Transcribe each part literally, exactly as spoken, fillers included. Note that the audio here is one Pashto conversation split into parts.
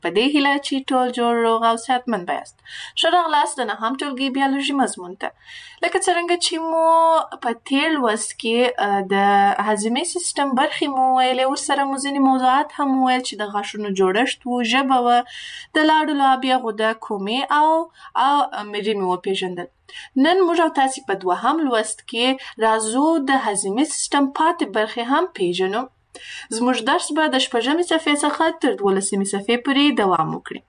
په دې هیله چې ټول جوړ روغ او صحتمند بیاست. ښه راغلاست د نهم ټولګي بیولوژي مضمون ته. لکه څرنګه چې مو په تېر لوست کې د هاضمې سیستم برخې مو ویلې، ورسره مو ځینې موضوعات هم وویل چې د غاښونو جوړښت و، ژبه وه، د لاړو لابیا غده، کومې او او مري مې وپېژندل. نن موږ او تاسې په دوهم لوست کې راځو د هاضمې سیستم پاتې برخې هم پېژنو. زموږ درس به د شپږمې صفحې څخه تر دولسمې صفحې پورې دوام وکړي.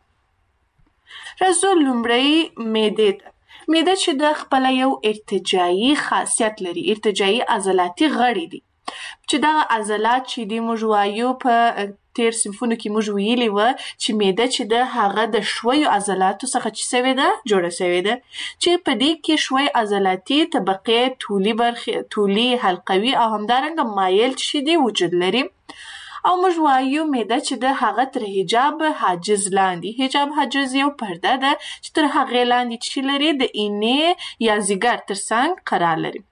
راځو لومړی معدې ته. معده چې د خپله یو ارتجاعي خاصیت لري، ارتجاعي عضلاتي غړي دي، چې دغه عضلات چې دي موږ وایو په تېر صنفونو کې موږ ویلي وه چې معده چې ده هغه د شویو عضلاتو څخه چې سوې ده جوړه سوې ده، چې په دې کې شوی عضلاتي طبقې، طولي برخې، طولي، حلقوي او همدارنګه مایل چې دي وجود لري. او موږ وایو معده چې ده هغه تر حجاب حاجز لاندې، حجاب حاجز یو پرده ده چې تر هغې لاندې چې لري د اینې یا ځیګر تر څنګ قرار لري.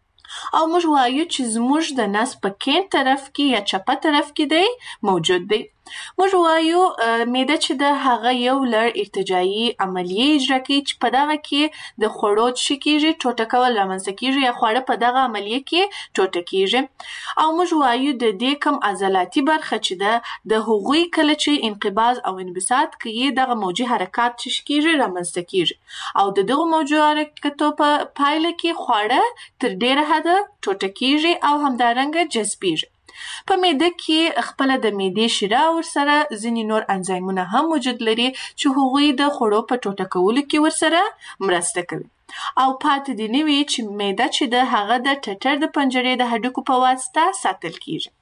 او موږ وایو چې زموږ د نس په کیڼ طرف کې یا چپه طرف کې دی موجود دی. موږ وایو معده چې ده هغه یو لړ ارتجاعي عملیې اجرا کوي چې په دغه کې د خوړو څه کېږي، ټوټه کول رامنځته کېږي یا خواړه په دغه عملیې کې ټوټه کېږي. او موږ وایو د دې کوم عضلاتي برخه چې ده د هغوی کله چې انقباض او انبساط کوي دغه موجي حرکات چې کېږي رامنځته کېږي، او د دغو موجي حرکتو په پایله کې خواړه تر ډېره حده ټوټه کېږي او همدارنګه جذبېږي. په معده کې خپله د معدې شیره ورسره ځینې نور انزایمونه هم وجود لري چې هغوی د خوړو په ټوټه کولو کې ورسره مرسته کوي. او پاتې دې نه وي چې معده چې ده هغه د ټټر د پنجرې د هډوکو په واسطه ساتل کېږي.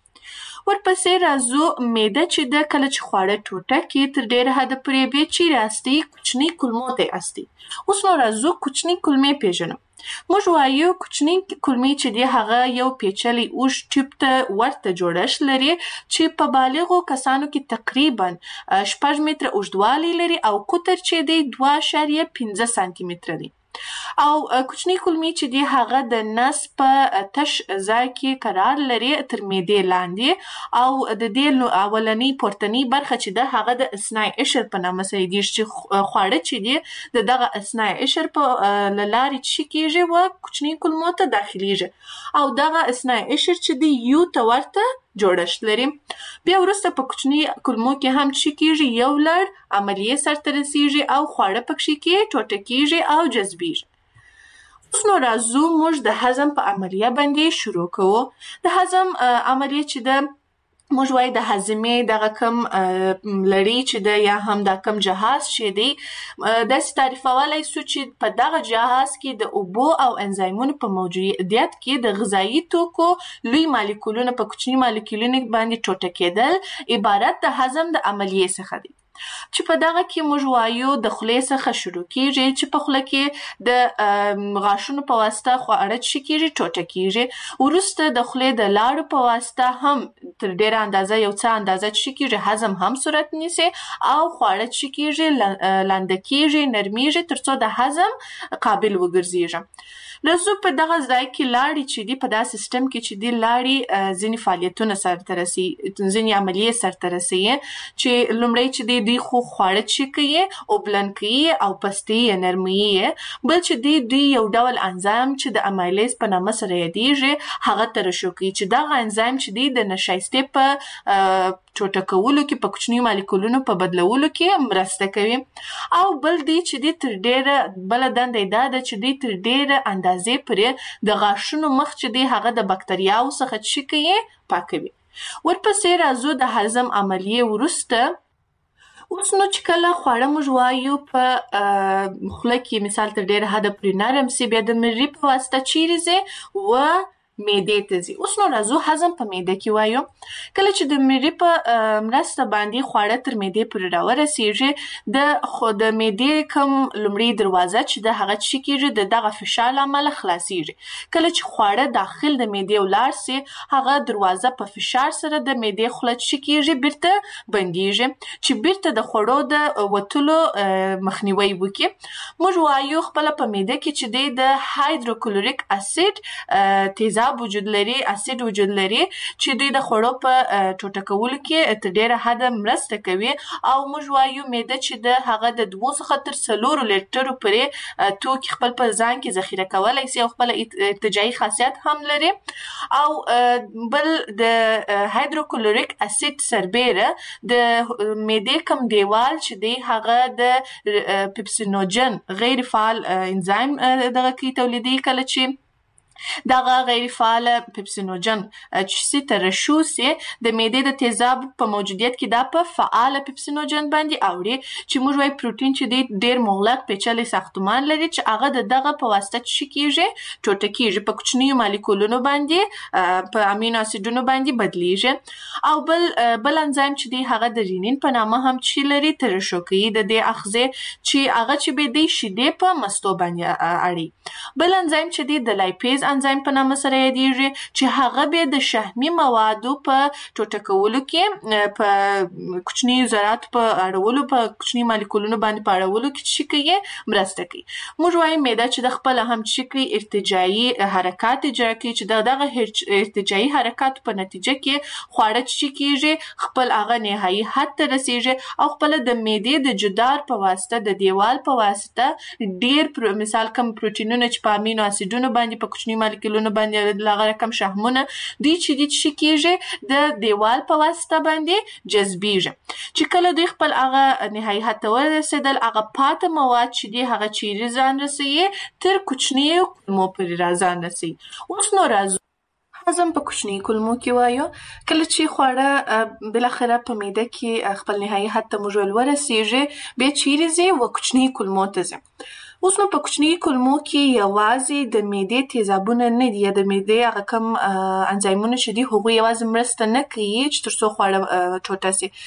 ورپسې راځو معده چې ده کله چې خواړه ټوټه کړي تر ډېره حده پورې بیا چیرې استي؟ کوچنۍ کولمو ته استي. اوس نو راځو کوچنۍ کولمې پېژنو. موږ وایو کوچنۍ کولمې چې دی هغه یو پیچلی اوږد ټیوب ته ورته جوړښت لري چې په بالغو کسانو کې تقریبا شپږ متره اوږدوالی لري او قطر چې دی دوه اعشاریه پنځه سانتي متره دی. او کوچنۍ کولمې چې دی هغه د نس په تش ځای کې قرار لري تر معدې لاندې، او د دې اولنۍ پورتنۍ برخه چې ده هغه د اثنای عشر په نامه سره یادېږي چې خواړه چې دي د دغه اثنای عشر په له لارې چې کېږي و کوچنۍ کولمو ته داخلیږي، او دغه اثنای عشر چې دی یو ته ورته جوړښت لري. بیا وروسته په کوچنۍ کولمو کې هم چې کېږي یو لړ عملیې سرته رسېږي او خواړه پکښې کې ټوټه کېږي او جذبېږي. اوس نو راځو موږ د هضم په عملیه باندې شروع کوو. د هضم عملیه چې ده موږ وایو د هاضمې دغه کم لړۍ چې ده یا هم دا کم جهاز چې دی داسې تعریفولی سو چې په دغه جهاز کې د اوبو او انزایمونو په موجودیت کې د غذایي توکو لوی مالیکولونه په کوچني مالیکولونو باندې ټوټه کېدل عبارت د هضم د عملیې څخه دی، چې په دغه کې موږ وایو د خولې څخه شروع کېږي چې په خوله کې د غاښونو په واسطه خواړه چې کېږي ټوټه کېږي. وروسته د خولې د لاړو په واسطه هم تر ډېره اندازه یو څه اندازه چې کېږي هضم هم صورت نیسي او خواړه چې کېږي لانده کېږي، نرمیږي تر څو د هضم قابل وګرځېږي. راځو په دغه ځای کې لاړې چې دي په دا سیستم کې چې دي لاړې ځینې فعالیتونه سرته رسي، ځینې عملیې سرته رسوي چې لومړی چې دی دوی خو خواړه چې کوي اوبلن کوي او پستې یې نرموي یې، بل چې دی دوی یو ډول انزایم چې د امایلیز په نامه سره یادېږي هغه ترشح کوي چې دغه انزایم چې دی د نشایستې په ټوټه کولو کې په کوچنیو مالیکولونو په بدلولو کې مرسته کوي. او بل دی چې دی تر ډېره بله دنده یې دا ده چې دی تر ډېره اندازې پورې د غاښونو مخ چې دی هغه د بکتریاوو څخه چې کوي پاکوي. ورپسې راځو د هضم عملیې وروسته. اوس نو چې کله خواړه موږ وایو په خوله کې مثال تر ډېره حده پورې نرم سي بیا د مرۍ په واسطه چیرې ځي و معدې ته ځي. اوس نو راځو هضم په معده کې وایو. کله چې د مرۍ په مرسته باندې خواړه تر معدې پورې راورسېږي د خو د معدې کوم لومړۍ دروازه چې ده هغه چې کېږي د دغه فشار له امله خلاصېږي. کله چې خواړه داخل د معدې ولاړ سي هغه دروازه په فشار سره د معدې خوله چې کېږي بیرته بندېږي چې بیرته د خوړو د وتلو مخنیوی وکړي. موږ وایو خپله په معده کې چې دی د هایدروکلوریک اسید تیزاب تیزاب وجود لري، اسید وجود لري چې دوی د خوړو په ټوټه کولو کې تر ډیره حده مرسته کوي. او موږ وایو معده چې د هغه د دوه څخه تر څلورو لیټرو پورې توکي خپل په ځان کې ذخیره کولی شي او خپل ارتجاعي خاصیت هم لري. او بل د هایدروکلوریک اسید سربیره د معدې کوم دیوال چې دی هغه د پیپسینوجن غیر فعال انزایم دغه کې تولیدي، کله چې دغه غیر فعال پیپسینوجن چې سي ترشو سي د معدې د تیزاب په موجودیت کې دا په فعال پیپسینوجن باندې اوړي چې موږ وايي پروتین چې دی ډیر مغلق پیچلي ساختمان لري چې هغه د دغه په واسطه چې کیږي ټوټه کیږي په کوچنیو مالیکولونو باندې په امینو اسیدونو باندې بدلیږي. او بل بل انزایم چې دی هغه د رینین په نامه هم چې لري ترشو کوي د دې اغزه چې هغه چې به دی شیدې په مستو باندې اړي. بل انزایم چې دی د لایپیز انزایم په نامه سره یادیږي چې هغه به د شحمي موادو په ټوټه کولو کې په کوچني ذرات په اړولو په کوچني مالیکولونو باندې په اړولو کې چې کوي مرسته کوي. موږ وایو معده چې د خپل هم چې کوي ارتجاعي حرکات اجرا کوي چې دغه ارتجاعي حرکات په نتیجه کې خواړه چې کیږي خپل هغه نهایي حد ته رسیږي او خپل د معدې د جدار په واسطه د دیوال په واسطه ډیر مثال کم پروتینونه چې په امینو اسیدونو باندې په کوچني مالیکولونو باندې لغه رقم شحمونه دوی چې دي چې کیږي د دیوال په واسطه باندې جذبیږي چې کله دوی خپل هغه نهایي حد ته ورسېدل هغه پاته مواد چې دي هغه چیرې ځان رسوي تر کوچني کولمو پورې را ځان رسوي. اوس نو راځو هضم په کوچني کولمو کې وایو. کله چې خواړه بالاخره په معده کې خپل نهایي حد ته موږ ورسیږي بیا چیرې ځي و کوچني کولمو ته ځي. اوس نو په کوچني کولمو کې یوازې د معدې تیزابونه نه دي یا د معدې هغه کوم انزایمونه چې دي هغوی یوازې مرسته نه کوي چې تر څو خواړه ټوټه سي.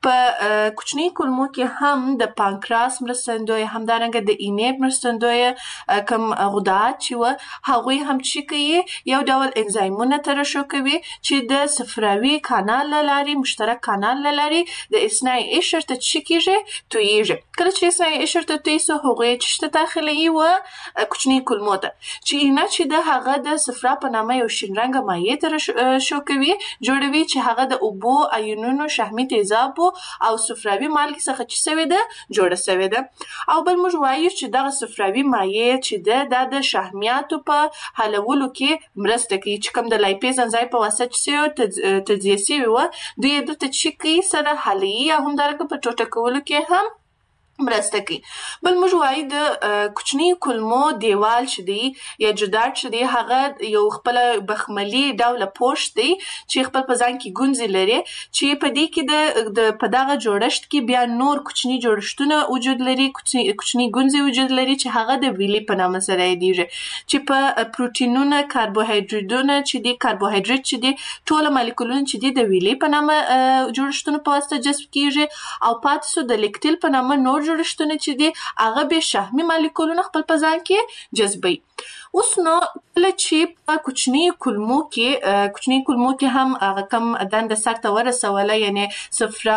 په کوچني کولمو کې هم د پانکراس مرستندوی همدارنګه د اینې مرستندوی کوم غدات چې و هغوی هم چې کوي یو ډول انزایمونه ترشح کوي چې د صفراوي کانال له لارې مشترک کانال له لارې د اثناء قشر ته چې کیږي تویږي. کله چې اثناء قشر ته توی سو هغوی چې داخلي و کوچني کولمو ته چې نه چې د هغه د صفرا په نامه یو شین رنګه مایع ترشح کوي جوړوي چې هغه د اوبو آیونونو شحمي تیزابو او صفراوي مالګې څخه چې سوي ده جوړه سوي ده. او بل موږ وایو چې دغه صفراوي مایع چې ده د شحمیاتو په حلولو کې مرسته کوي چې کوم د لایپیز انزایم په واسطه چې تجزیه سوي و دوی دلته چې کوي سره حلوي یا همدارنګه په ټوټه کولو کې هم مرسته کوي. بل موږ وایو د کوچني کولمو دیوال چې دی یا جدار چې دی هغه یو خپل بخملي ډوله پوښ دی چې خپل په ځان کې ګونځې لري چې په دې کې د په دغه جوړښت کې بیا نور کوچني جوړښتونه وجود لري کوچني کوچني ګونځې وجود لري چې هغه د ویلي په نامه سره یادیږي چې په پروتینونه کاربوهایډریټونه چې دی کاربوهایډریټ چې دی ټول مالیکولونه چې دی د ویلي په نامه جوړښتونه په واسطه جذب کیږي او پاتې سو د لیکټیل په نامه نور جوړښتونه چې دي هغه به شحمي مالیکولونه خپل په ځان کې جذبوي. اوس نو کله چې په کوچني کولمو کې کوچني کولمو کې هم هغه کم دنده سر ته ورسوله یعنی صفرا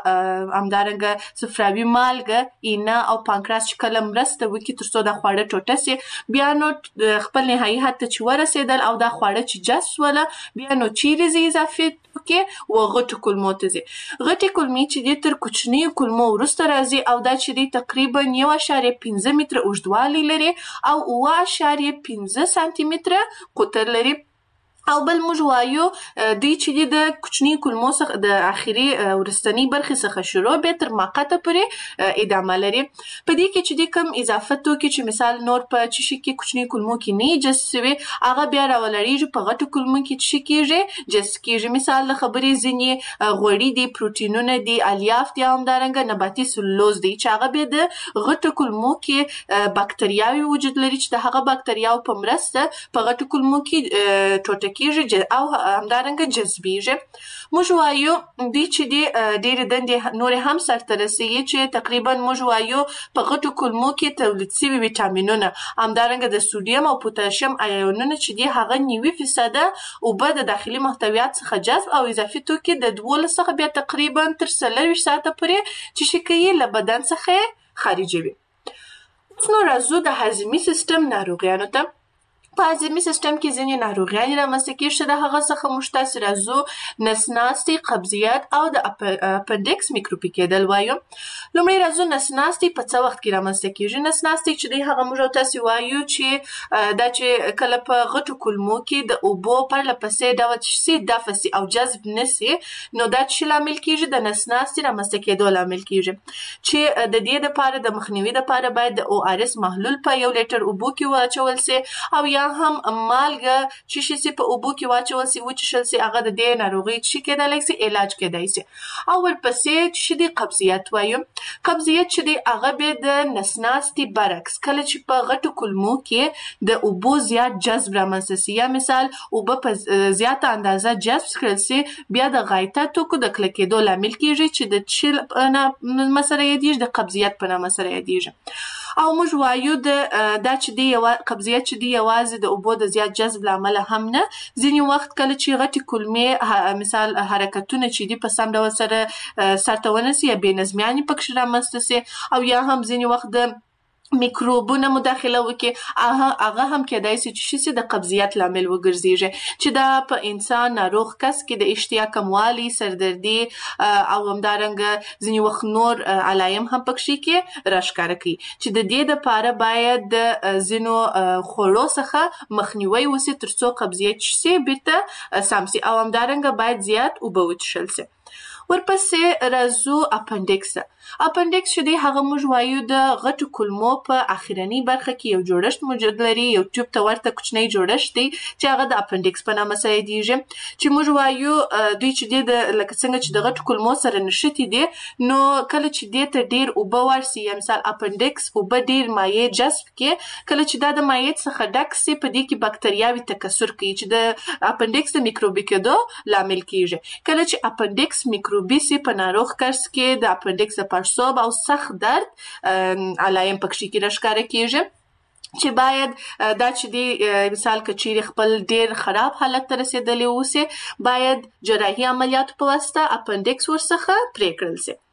همدارنګه صفراوي مالګه اینه او پانکراس چې کله مرسته وکړي تر څو د خواړه ټوټه سي بیا نو خپل نهایي حد ته چې ورسېدل او دا خواړه چې جذب وله بیا نو چیرې ځي اضافي کې و غټو کولمو ته ځي. غټي کولمې چې دي تر کوچني کولمو وروسته راځي او دا چې دي تقریبا یو اعشاریه پنځه متره اوږدوالی لري او اوه اعشاریه پنځه سانتي متره قطر لري. او بل موږ وایو دوی چې دي د کوچني کولمو څخه د اخري ورستنی برخې څخه شروع به تر ماقته پورې ادامه لري. په دې کې چې دي کوم اضافه توکي چې مثال نور په چشي کې کوچني کولمو کې نه جذب شوي هغه بیا راولړیږي په غټو کولمو کې چې کېږي جذب کېږي. مثال د خبرې ځینې غوړي دي پروتینونه دي الیاف دي همدارنګه نباتي سلوز دي چې هغه به د غټو کولمو کې باکتریاوي وجود لري چې د هغه باکتریاو په مرسته په غټو کولمو کې ټوټه کیږي او همدارنګه جذبیږي. موږ وایو دوی چې دي ډېرې دندې نورې هم سرته رسوي چې تقریبا موږ وایو په غټو کولمو کې تولید شوي ویټامینونه همدارنګه د سودیم او پوتاشیم آیونونه چې دي هغه نوي فیصده اوبه د داخلي محتویات څخه جذب او اضافي توکي د دولس څخه بیا تقریبا تر څلوېښت ساعته پورې چې شي کوي له بدن څخه خارجوي. اوس نو راځو د هضمي سیستم ناروغیانو ته. په هضمي سیستم کې ځینې ناروغیانې رامنځته کېږي چې د هغه څخه موږ تاسې راځو نسناستي، قبضیت او د اپنډکس میکروبي کېدل وایو. لومړی راځو نسناستي په څه وخت کې رامنځته کېږي. نسناستي چې دی هغه موږ او تاسې وایو چې دا چې کله په غټو کولمو کې د اوبو پرله پسې ډول شي دفع سي او جذب نسي، نو دا چې لامل کېږي د نسناستي رامنځته کېدو لامل کېږي. چې د دې لپاره د مخنیوي لپاره باید د او ار اس محلول په یو لیټر اوبو کې واچول سي او یا هم مالګه چې شي سي په اوبو کې واچول سي وچشل سي، هغه د دې ناروغي چې کېدای سي علاج کېدای سي. او ورپسې چې دی قبضیت وایو. قبضیت چې دی هغه به د نسناستي برعکس کله چې په غټو کولمو کې د اوبو زیات جذب رامنځته سي، یا مثال اوبه په زیاته اندازه جذب کړل سي، بیا د غایطه توکو د کلکېدو لامل کېږي چې د چیل په نامه سره یادېږي، د قبضیت په نامه سره یادېږي. او موږ وایو د دا چې دی یو قبضیت چې دی یوازې د اوبو د زیات جذب لامل هم نه، ځینې وخت کله چې غټي کولمې مثال حرکتونه چې دی په سم ډول سره سرته ونسي یا بې نظمیانې پکې رامنځته سي، او یا هم ځینې وخت د میکروبونه مداخله وکړي، هغه هم کېدای سي چې شي د قبضیت لامل وګرځيږي، چې دا په انسان ناروغ کس کې د اشتها کموالي، سردردي او همدارنګه ځینې وخت نور علایم هم پکې کې راښکاره کوي، چې د دې لپاره باید د ځینو خوړو څخه مخنیوي وسي ترڅو قبضیت شي بیرته سم سي، او همدارنګه باید زیات اوبه وڅښل سي. ورپسې راځو اپنډکس. اپنډکس چې دی هغه موږ وایو د غټو کولمو په اخرنی برخه کې یو جوړښت موجود لري، یو ټیوب ته ورته کوچنی جوړښت دی چې هغه د اپنډکس په نامه سره یادېږي، چې موږ وایو دوی چې دی د لکه څنګه چې د غټو کولمو سره نښتي دي، نو کله چې دی ته ډیر اوبه ورسي، یا مثال اپنډکس اوبه ډیر مایع جذب کړي، کله چې دا د مایع څخه ډک سي په دې کې باکتریاوې تکثر کوي چې د اپنډکس د میکروبي کېدو لامل کېږي. کله چې اپنډکس میکروبي سي په ناروغ کس کې د اپنډکس د پړسوب او سخت درد علایم پکې کې راښکاره کېږي، چې باید دا چې دی مثال کچېرې خپل ډیر خراب حالت ته رسېدلی اوسي، باید جراحي عملیاتو په واسطه اپنډکس ورڅخه پرې کړل سي.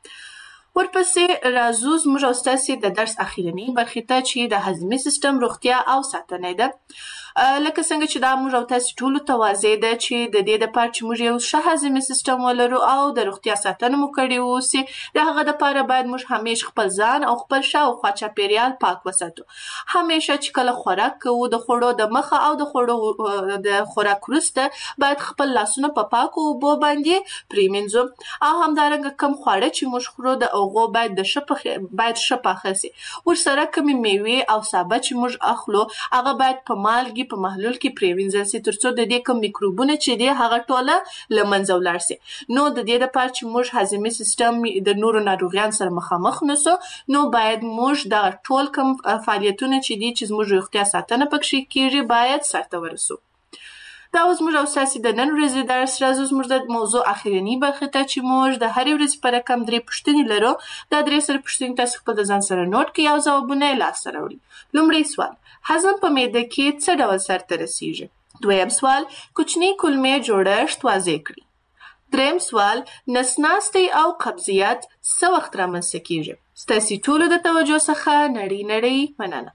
ورپسې راځو زموږ او ستاسې د درس اخرنۍ برخې ته چې د هضمي سیستم روغتیا او ساتنه ده. لکه څنګه چې دا موږ او تاسې ټولو ته واضح ده چې د دې دپاره چې موږ یو ښه هضمي سیستم ولرو او د روغتیا ساتنه مو کړې واوسي، د هغه دپاره باید موږ همیشه خپل ځان او خپل شاوخوا چاپېریال پاک وساتو. همیشه چې کله خوراک کوو د خوړو د مخه او د خوړو د خوراک وروسته باید خپل لاسونه په پاکو اوبو باندې پرېمینځو، او همدارنګه کم خواړه چې موږ خورو د هغو باید د ښه باید ښه پاخه سي. ورسره کمې میوې او سابه چې موږ اخلو هغه باید په مالګې په محلول کې پرېوینځل سي ترڅو د دې کوم میکروبونه چې دي هغه ټوله له منځه ولاړ سي. نو د دې لپاره چې موږ هضمي سیستم د نورو ناروغیانو سره مخامخ نسو، نو باید موږ دغه ټول کوم فعالیتونه چې دي چې زموږ روغتیا ساتنه پکې کېږي باید سرته ورسو. دا اوس موږ او ستاسې د نن ورځې درس راځو زموږ د موضوع اخرنۍ برخې ته چې موږ د هرې ورځې په رقم درې پوښتنې لرو. دا درې سره پوښتنې تاسو خپل د ځان سره نوټ کړئ او ځوابونه یې لاسته راوړئ. لومړی سوال: هضم په معده کې څه ډول سرته رسیږي؟ دویم سوال: کوچنۍ کولمې جوړښت واضح کړئ. دریم سوال: نسناستي او قبضیت څه وخت رامنځته کېږي؟ ستاسې ټولو د توجه څخه نړۍ نړۍ مننه.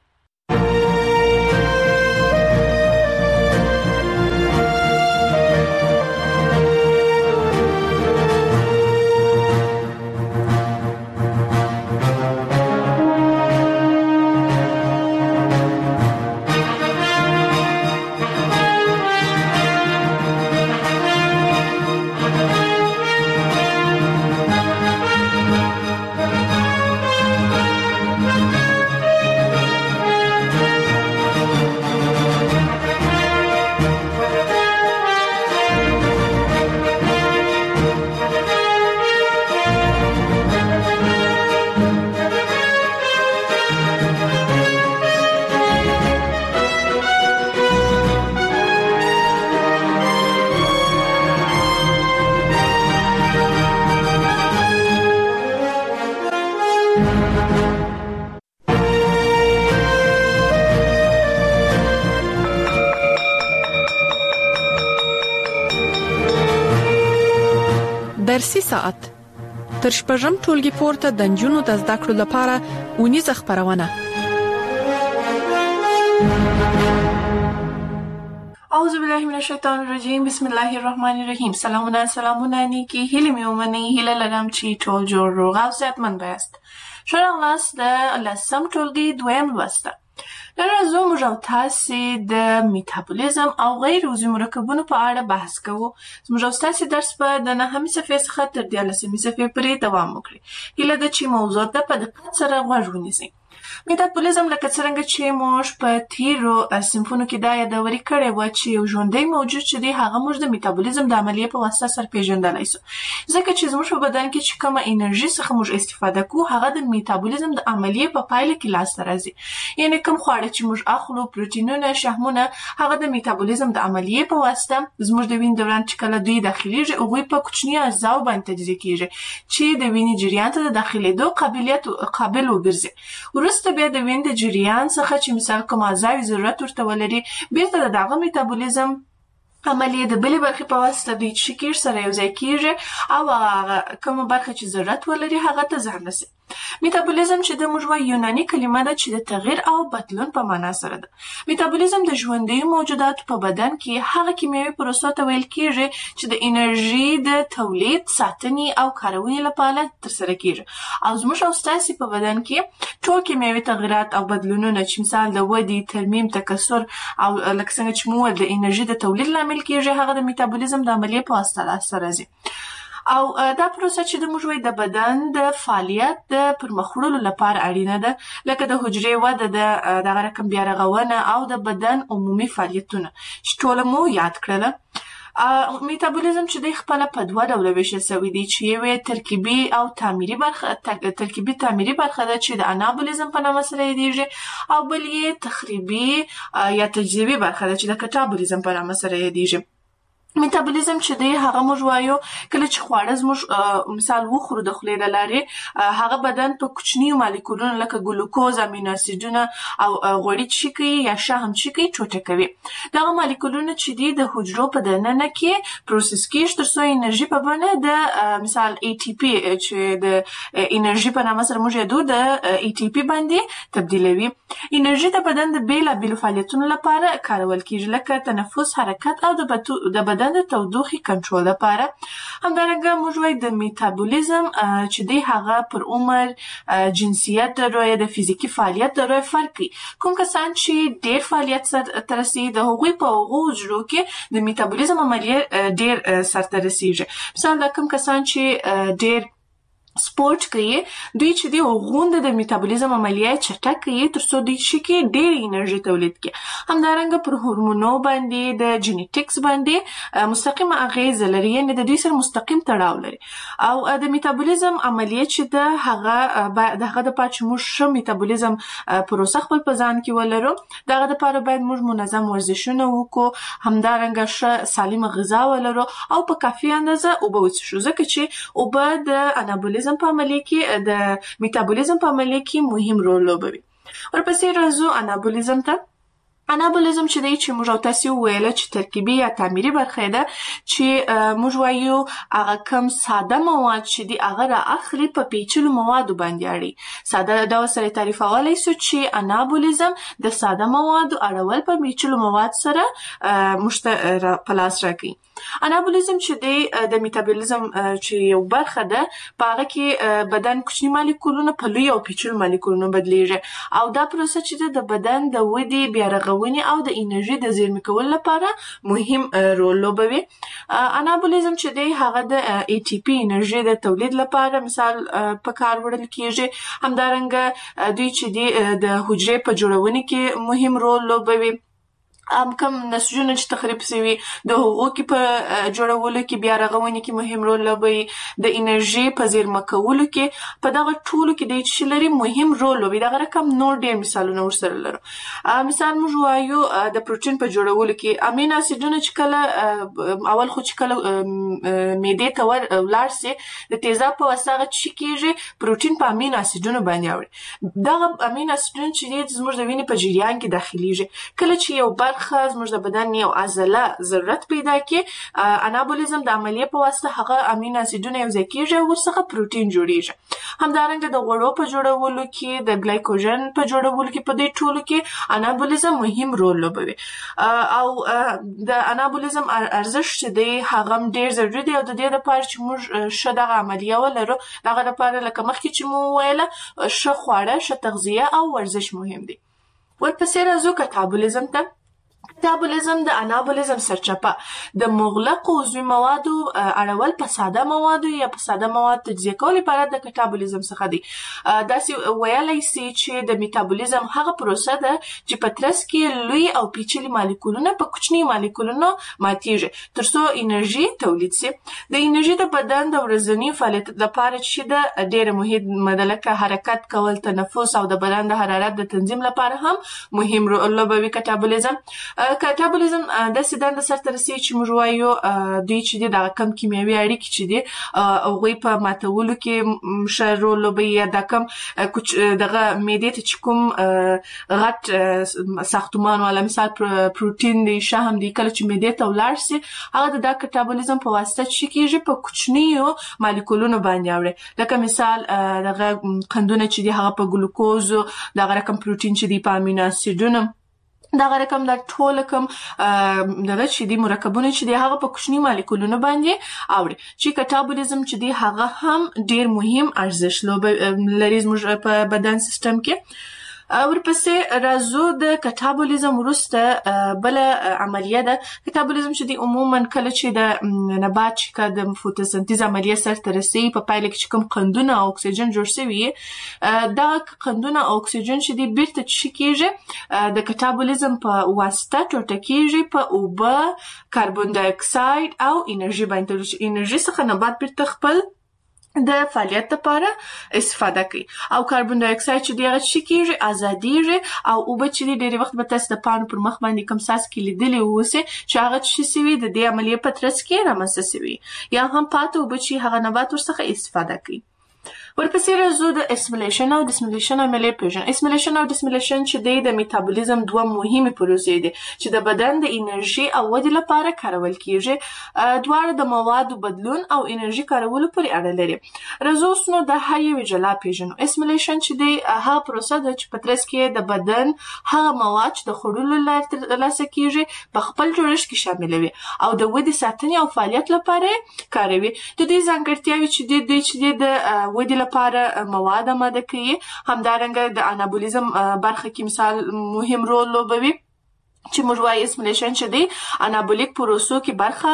درسي ساعت تر شپږم ټولګي پورته د نجونو د زده کړو لپاره اونیزه خپرونه اعوذ بالله من الشیطان الرجیم بسم الله الرحمن الرحیم. سلامونه سلامونه نیکی هیله مې ومنئ. هیله لرم چې ټول جوړ روغ او صحتمند یاست. ښه راغلاست د لسم ټولګي دویم لوست ته. نن ورځ موږ او تاسې د میتابولیزم او غیر عضوي مرکبونو په اړه بحث کوو. زموږ او ستاسې درس به د نهمې صفحې څخه تر دیارلسمې صفحې پورې دوام وکړي. هیله ده چې موضوع ته په دقت سره غوږ ونیسئ. میتابولیزم لکه څرنګه چې موږ په تیرو صنفونو کې دا یادوري کړې وه چې یو ژوندی موجود چې دی هغه موږ د میتابولیزم د عملیې په واسطه سر پیژندلی سو، ځکه چې زموږ په بدن کې چې کومه انرژي څخه موږ استفاده کوو هغه د میتابولیزم د عملیې په پایله کې لاسته راځي. یعنې کوم خواړه چې موږ اخلو، پروټینونه، شحمونه، هغه د میتابولیزم د عملیې په واسطه زموږ د وینې دوران چې کله دوی داخلیږي هغوی په کوچني اجزاو باندې تجزیه کیږي چې د وینې جریان ته د داخلېدو قابلیت قابل وګرځي. وروسته بیا د وینې د جریان څخه چې مثال کوم اعضاوي ضرورت ورته ولري بیرته د دغه میتابولیزم عملیې د بلې برخې په واسطه دوی چې کېږي سره یو ځای کېږي او هغه کومه برخه چې ضرورت ولري هغه ته ځان رسي. میتابولیزم چې د موږ وایو یوناني کلمه ده چې د تغییر او بدلون په معنا سره ده. میتابولیزم د ژوندیو موجوداتو په بدن کې هغه کیمیاوي پروسو ته ویل کېږي چې د انرژي د تولید، ساتنې او کارونې لپاره ترسره کېږي. او زموږ او ستاسې په بدن کې ټول کیمیاوي تغییرات او بدلونونه چې مثال د ودې، ترمیم، تکثر او لکه څنګه چې مو وویل د انرژي د تولید لامل کېږي هغه د میتابولیزم د عملیې په واسطه لاسته راځي. او دا پروسه چې د موږ وایي د بدن د فعالیت د پرمخ وړلو لپاره اړینه ده، لکه د حجرې وده، د دغه رقم بیا رغونه او د بدن عمومي فعالیتونه چې ټوله مو یاد کړله. میتابولیزم چې دی خپله په دوه ډوله ویشل سوی دی چې یو ترکیبي او تعمیري برخه ترکیبي تعمیري برخه ده چې د انابولیزم په نامه سره یادیږي، او بل یې تخریبي یا تجزیوي برخه ده چې د کټابولیزم په نامه سره یادیږي. میتابولیزم چې دی هغه موږ وایو کله چې خواړه زموږ مثال وخورو د خولې له لارې هغه بدن په کوچنیو مالیکولونو لکه ګلوکوز، امینو اسیدونه او غوړي چې کوي یا شحم چې کوي ټوټه کوي. دغه مالیکولونه چې دي د حجرو په دننه کې پروسس کېږي تر څو انرژي په بڼه د مثال ای ټي پي چې د انرژي په نامه سره موږ یادو د ای ټي پي باندې تبدیلوي. انرژي د بدن د بېلابېلو فعالیتونو لپاره کارول کېږي لکه تنفس، حرکت او د بدن د تودوخې کنټرول لپاره. همدارنګه موږ وایو د میتابولیزم چې دی هغه پر عمر، جنسیت د رویه، د فزیکي فعالیت د رویه فرق کوي. کوم کسان چې ډېر فعالیت سرته رسي د هغوی په هغو حجرو کې د میتابولیزم عملیه ډېر سرته رسیږي. مثال دا کوم کسان چې ډېر سپورت کوي دوی چې دی غونډه د میتابولیزم عملیه چټک کوي تر څو دوی چې کې ډېر انرژي تولید کړي. همدارنګه پر هورمونو باندې د جینیټکس باندې مستقیمه اغیزه لري، یعنې د دوی سره مستقیم تړاو لري. او د میتابولیزم عملیه چې ده هغه د هغه دپاره چې موږ ښه میتابولیزم پروسه خپل په ځان کې ولرو دغه دپاره باید موږ منظم ورزشونه وکړو، همدارنګه ښه سالمه غذا ولرو او په کافي اندازه اوبه وڅښو، ځکه چې اوبه د انابولیزم په عملیه کې د میتابولیزم په عملیه کې مهم رول لوبوي. ورپسې راځو انابولیزم ته. انابولیزم چې دی چې موږ او تاسې وویله چې ترکیبي یا تعمیري برخه ده چې موږ وایو هغه کم ساده مواد چې دی هغه را اخلي په پیچلو موادو باندې اړوي. ساده ډول سره تعریفولی سو چې انابولیزم د ساده موادو اړول په پیچلو مواد سره موږ ته په لاس راکوي. انابولیزم چې دی د میتابولیزم چې یو برخه ده په هغه کې بدن کوچني مالیکولونه په لوی او پیچلو مالیکولونو بدلیږي او دا پروسه چې ده د بدن د ودې، بیا رغونې او د انرژي د زیرمې کولو لپاره مهم رول لوبوي. انابولیزم چې دی هغه د ای ټي پي انرژي د تولید لپاره مثال په کار وړل کېږي. همدارنګه دوی چې دی د حجرې په جوړونې کې مهم رول لوبوي. ام کم نسجونه چې تخریب شوي د هغو کې په جوړولو کې، بیا رغونې کې مهم رول لوبوي، د انرژي په زیرمه کولو کې، په دغه ټولو کې دی چې لري مهم رول لوبوي. دغه رقم نور ډېر مثالونه ورسره لرو. مثال موږ وایو د پروټین په جوړولو کې امین اسیدونه چې کله اول خو چې کله معدې ته ولاړ سي د تیزاب په واسطه هغه چې کېږي پروټین په امین اسیدونو باندې اوړي. دغه امین اسیدونه چې دي زموږ د وینې په جریان کې داخلیږي. کله چې یو برخه برخه زموږ د بدن یو عضله ضرورت پیدا کړي. انابولیزم د عملیې په واسطه هغه امینو اسیدونه یو ځای کېږي او ورڅخه پروټین جوړیږي. همدارنګه د غوړو په جوړولو کې، د ګلایکوجن په جوړولو کې، په دې ټولو کې انابولیزم مهم رول لوبوي. او د انابولیزم ارزښت چې دی هغه ډیر ضروري دی او د دې لپاره چې موږ ښه دغه عملیه ولرو، دغه لپاره لکه مخکې چې مو وویله ښه خواړه، ښه تغذیه او ورزش مهم دی. ورپسې راځو کټابولیزم ته. کټابولیزم د انابولیزم سرچپه د مغلقو عضوي موادو اړول په ساده موادو یا په ساده مواد تجزیه کول عبارت د کټابولیزم څخه دی. داسې ویلی سي چې د میټابولیزم هغه پروسه ده چې په ترڅ کې لوی او پیچلي مالیکولونه په کوچني مالیکولونو ماتیږي ترڅو انرژي تولید سي. د انرژي د بدن د ورځني فعالیت لپاره چې د ډیره مهمه ده، لکه حرکت کول، تنفس او د بدن د حرارت د تنظیم لپاره هم مهم رول لوبوي کټابولیزم. کټابولیزم داسې دنده سرته رسوي چې موږ وایو دوی چې دي دغه کم کیمیاوي اړیکې چې دي هغوی په ماتولو کې ښه رول لوبوي، یا دا کم دغه معدې ته چې کوم غټ ساختمان والا مثال پروټین دی، شحم دی، کله چې معدې ته ولاړ سي هغه د کټابولیزم په واسطه چې کېږي په کوچنیو مالیکولونو باندې اوړي. لکه مثال دغه قندونه چې دي هغه په ګلوکوز، دغه رقم پروټین چې دي په امینو اسیدونو، دغه رقم د ټول کوم دغه چې دي مرکبونه چې دي هغه په کوچني مالیکولونو باندې اوړي. چې کټابولیزم چې دي هغه هم ډیر مهم ارزښت لري زموږ په بدن سیستم کې. ورپسې راځو د کټابولیزم وروسته بل عملیه ده. کټابولیزم چې دی عموما کله چې د نبات چې د فوتوسنتیز عملیه سرته رسوي په پایله کې چې کوم قندونه او اکسیجن جوړ شوي، دا قندونه او اکسیجن چې دی بیرته چې کېږي د کټابولیزم په واسطه ټوټه کېږي په اوبه، کاربن ډای اکساید او انرژي باندې. انرژي څخه نبات بیرته خپل د فعالیت لپاره استفاده کوي او کاربن ډای اکساید چې دی هغه چې کېږي ازادیږي او اوبه چې دی ډېری وخت به تاسو د پاڼو پر مخ باندې کوم څاڅکي لیدلي اوسئ چې هغه چې سوي د دې عملیې په ترڅ کې رامنځته سوي، یا هم پاتې اوبه چې هغه نبات ورڅخه استفاده کوي. ورپسې راځو د اسمیلیشن او ډسمیلیشن عملیې پیژنو. اسمیلیشن او ډسمیلیشن چې دی د میټابولیزم دوه مهمې پروسې دي چې د بدن د انرژي او ودې لپاره کارول کېږي. دواړه د موادو بدلون او انرژي کارولو پورې اړه لري. راځو اوس نو د هر یوې جلا پیژنو. اسمیلیشن چې دی هغه پروسه ده چې په ترڅ کې د بدن هغه مواد چې د خوړلو لپاره ترلاسه کېږي په خپل جوړښت کې شاملوي او د ودې ساتنې او فعالیت لپاره کاروي. د دې ځانګړتیاوې چې دی دوی چې دی د ودې لپاره مواد آماده کوي. همدارنګه د انابولیزم برخه کې مثال مهم رول لوبوي چې موږ وایي اسمیلیشن چې دی انابولیک پروسو کې برخه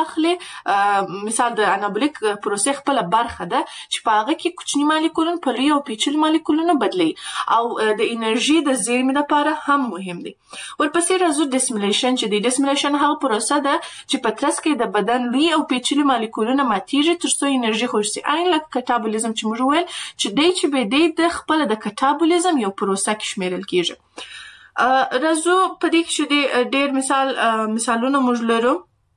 اخلي. مثال د انابولیک پروسې خپل برخه ده چې په هغه کې کوچني مالیکولونه په لوی او پیچلي مالیکولونو بدلي او د انرژي د زیرمې لپاره هم مهم دی. ورپسې راځو ډسمیلیشن چې دی. ډسمیلیشن هغه پروسه ده چې په ترڅ کې د بدن لوی او پیچلي مالیکولونه ماتیږي ترڅو انرژي خرج شي. عین لکه کټابولیزم چې موږ ویل چې دی چې به دی د خپل د کټابولیزم یو پروسه کې شمیرل کېږي. راځو په دې کې چې دی ډېر مثال مثالونه موږ لرو.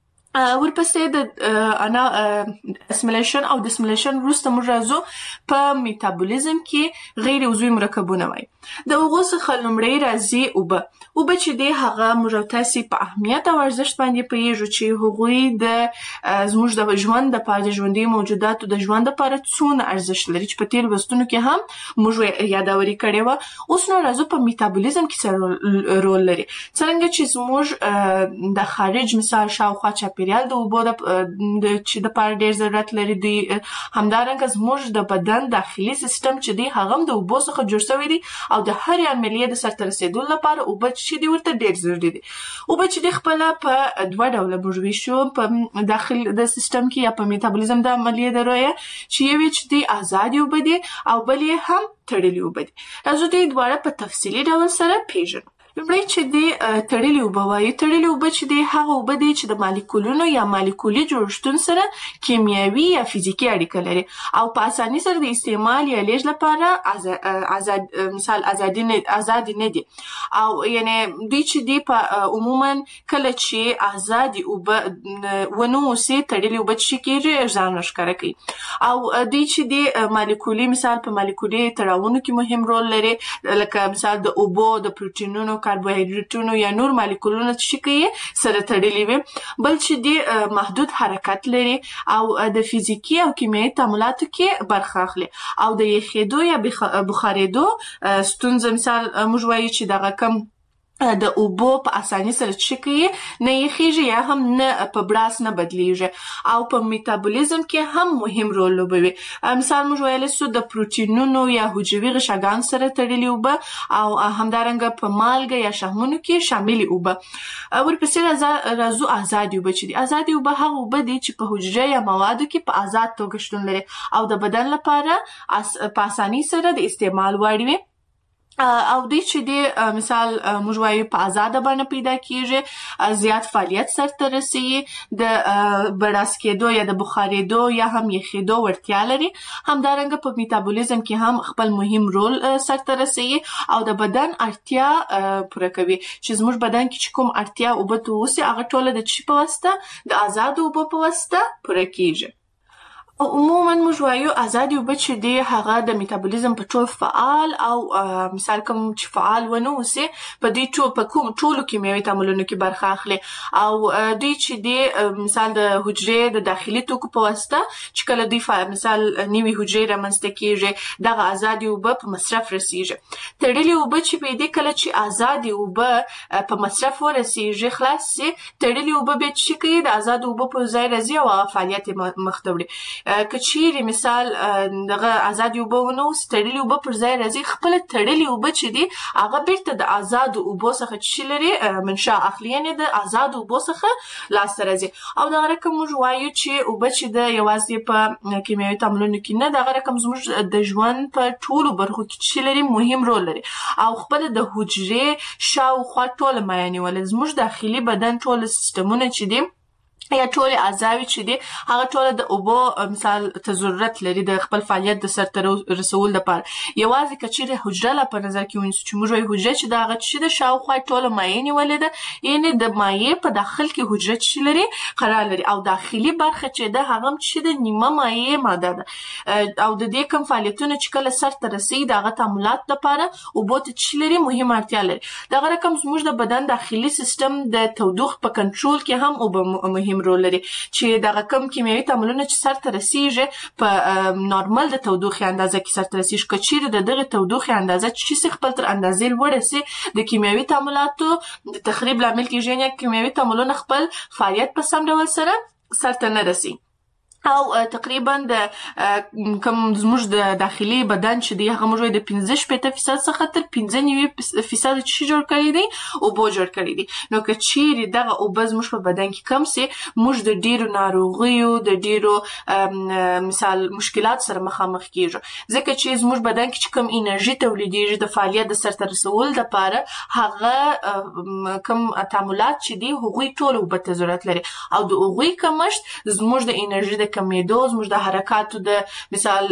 ورپسې د انا اسمیلیشن او ډسمیلیشن وروسته موږ راځو په میټابولیزم کې غیر عضوي مرکبونه وایي. د هغو څخه لومړی راځي اوبه. اوبه چې دی هغه موږ تاسې په اهمیت او ارزښت باندې پوهېږو چې هغوی د زموږ د ژوند دپاره د ژوندي موجوداتو د ژوند دپاره څونه ارزښت لري چې په تېرو لوستونو کې هم موږ یادوري کړې وه. اوس نو راځو په میټابولیزم کې څه رول لري. څرنګه چې زموږ د خارج مثال شاوخوا چاپېریال د اوبو د چې دپاره ډېر ضرورت لري دی. همدارنګه زموږ د بدن داخلي سیستم چې دی هغه هم د اوبو څخه جوړ شوی دی او د هرې عملیې د سرته رسېدو لپاره اوبه چې دي ورته ډېر ضروري دي. اوبه چې دي خپله په دوه ډوله موږ ویشو په داخل د سیستم کې یا په میټابولیزم د عملیې د رویه چې یوې چې دي ازادې اوبه دي او بل یې هم تړلې اوبه دي. راځو دوی دواړه په تفصیلي ډول سره پیژنو. لومړی چې دی تړلې اوبه وایي. تړلې اوبه چې دی هغه اوبه دي چې د مالیکولونو یا مالیکولي جوړښتونو سره کیمیاوي یا فزیکي اړیکه لري او په اساني سره د استعمال یا لیږد لپاره آزاد مثال ازادي نه ازادي نه دي او یعنی دوی چې دی په عموما کله چې ازادي اوبه ونه اوسي تړلې اوبه چې کېږي ځان راښکاره کوي او دوی چې دی مالیکولي مثال په مالیکولي تړاوونو کې مهم رول لري لکه مثال د اوبو د پروټینونو کاربوهایډریټونو یا نور مالیکولونه چې کوي سره تړلي وي، بل چې دی محدود حرکت لري او د فزیکی او کیمیاوي تعاملاتو کې برخه اخلي، او د یخېدو یا بخارېدو ستونزه مثال موږ وایو چې دغه کم د اوبو په اساني سره چې کوي نه یخیږي یا هم نه په براس نه بدلیږي، او په میتابولیزم کې هم مهم رول لوبوي. مثال موږ ویلی سو د پروتینونو یا حجروي غشاګانو سره تړلي اوبه او همدارنګه په مالګه یا شحمونو کې شاملي اوبه. ورپسې راځو ازادي اوبه چې دي. ازادي اوبه هغه اوبه دي چې په حجره یا موادو کې په ازاد توګه شتون لري او د بدن لپاره په اساني سره د استعمال وړ وي، او دی چې دی مثال موږ وایو په آزاده بڼه پیدا کیږي، زیات فعالیت سرته رسوي، د بړاس کېدو یا د بخارېدو یا هم یخېدو وړتیا لري، همدارنګه په میتابولیزم کې هم خپل مهم رول سرته رسوي او د بدن اړتیا پوره کوي. چې زموږ بدن کې چې کوم اړتیا اوبه ته اوسي هغه ټوله د چی په واسطه د آزادو اوبو په واسطه پوره کیږي. عموما موږ وایو ازادي اوبه چې دی هغه د میتابولیزم په ټول فعال او مثال کوم چې فعال ونه اوسي په دې ټول په کوم ټولو کیمیاوي تعاملونو کې برخه اخلي، او دوی چې دی مثال د حجرې د داخلي توکو په واسطه چې کله دوی مثال نوي حجرې رامنځته کیږي دغه ازادي اوبه په مصرف رسیږي. تړلي اوبه چې پیدا کله چې ازادي اوبه په مصرف ورسیږي خلاص سي، تړلي اوبه به چې کوي د ازادو اوبو په ځای راځي او فعالیت مخ ته وړي. کچيري مثال دغه ازادي اوبه ونه اوس تړلي اوبه پر ځای راځي، خپل تړلي اوبه چې دي هغه بیرته د آزادو اوبو څخه چې لري منشا اخلي، یعنی د آزادو اوبو څخه لاسته راځي. او دغه رقم موږ وایو چې اوبه چې د یوازې په کیمیاوي تعاملونو کې نه، دغه رقم زموږ د ژوند په ټولو برخو کې چې لري مهم رول لري، او خپل د حجرې شاوخوا ټوله مایع نیول، زموږ داخلي بدن ټول سیستمونه چې دي یا ټول اعضاوي چې دي هغه ټول د اوبو مثال ته ضرورت لري د خپل فعالیت د سرته رسول لپاره. یوازې کچېرې حجره لا په نظر کې ونیسو چې موږ وایو حجره چې دغه چې د شاوخوا ټوله مایع نیولې ده، یعنی د مایع په داخل کې حجره چې لري قرار لري، او داخلي برخه چې ده هغه چې د نیمه مایع ماده ده، او د دې کوم فعالیتونه چې کله سرته رسي دغه تعاملات لپاره اوبو ته چې لري مهم اړتیا لري. دغه رقم زموږ د بدن داخلي سیستم د تودوخې په کنټرول کې هم اوبه مهم رول لري، چې دغه کم کیمیاوي تعاملونه چې سرته رسیږي په نورمال د تودوخې اندازه کې سرته رسیږي. که چیرې د دغه تودوخې اندازه چې خپل تر اندازې لوړه سي د کیمیاوي تعاملاتو د تخریب لامل کېږي، یا کیمیاوي تعاملونه خپل فعالیت په سم ډول سره سرته نه رسي، او تقریبا د کوم زموږ د داخلي بدن چې دی هغه موږ د پنځه شپېته فیصد څخه تر پنځه نوي فیصد چې جوړ کړی دی اوبو جوړ کړی دي. نو که چیرې دغه اوبه زموږ په بدن کې کم سي، موږ د ډیرو ناروغیو د ډیرو مثال مشکلات سره مخامخ کیږو، ځکه چې زموږ بدن کې چې کم انرژي تولیدېږي د فعالیت د سرته رسول لپاره هغه کم تعاملات چې دي هغوی ټول اوبه ته ضرورت لري، او د هغوی کمښت زموږ د انرژي د کمیدو، زموږ د حرکاتو د مثال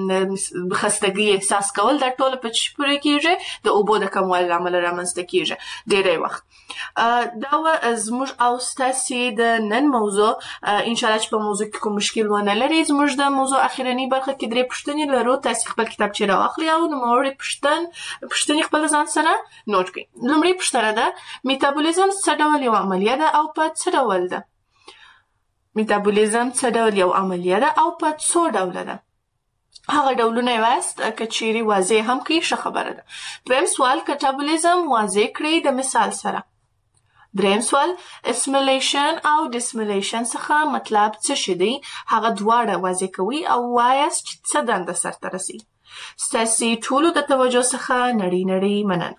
خستګي احساس کول دا ټول په چی پوره کیږي د اوبو د کموالي له امله رامنځته کیږي ډیری وخت. دا و زموږ او ستاسې د نن موضوع. ان شاء الله چې په موضوع کې کوم مشکل ونه لري. زموږ د موضوع اخیرنۍ برخه کې درې پوښتنې لرو، تاسې خپل کتابچې راواخلئ او نوموړې پوښتن پوښتنې خپل ځان سره نوټ کړئ. لومړۍ پوښتنه ده میتابولیزم څه ډول یو عملیه ده او په څه ډول ده؟ میتابولیزم څه ډول یو عملیه ده او په څو ډوله ده؟ هغه ډولونه یې وایاست که چیرې واضح هم کړئ ښه خبره ده. دویم سوال کټابولیزم واضح کړئ د مثال سره. دریم سوال اسمیلیشن او ډسمیلیشن څخه مطلب څه شی دی؟ هغه دواړه واضح کوئ او وایاست چې څه دنده سرته رسي. ستاسې ټولو د توجه څخه نړۍ نړۍ مننه.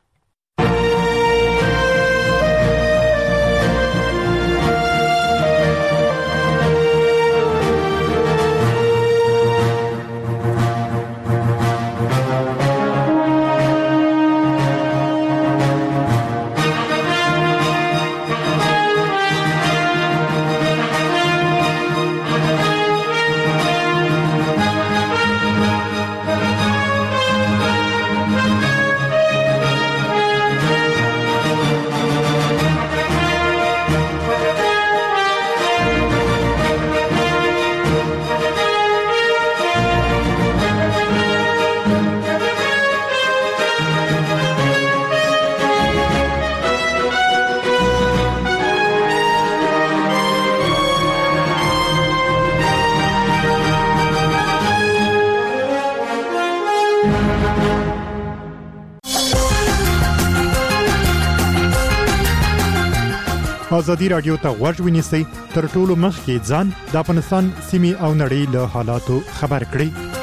ازادي رادیو ته غوږ ونیسئ، تر ټولو مخکې ځان د افغانستان سیمې او نړۍ له حالاتو خبر کړئ.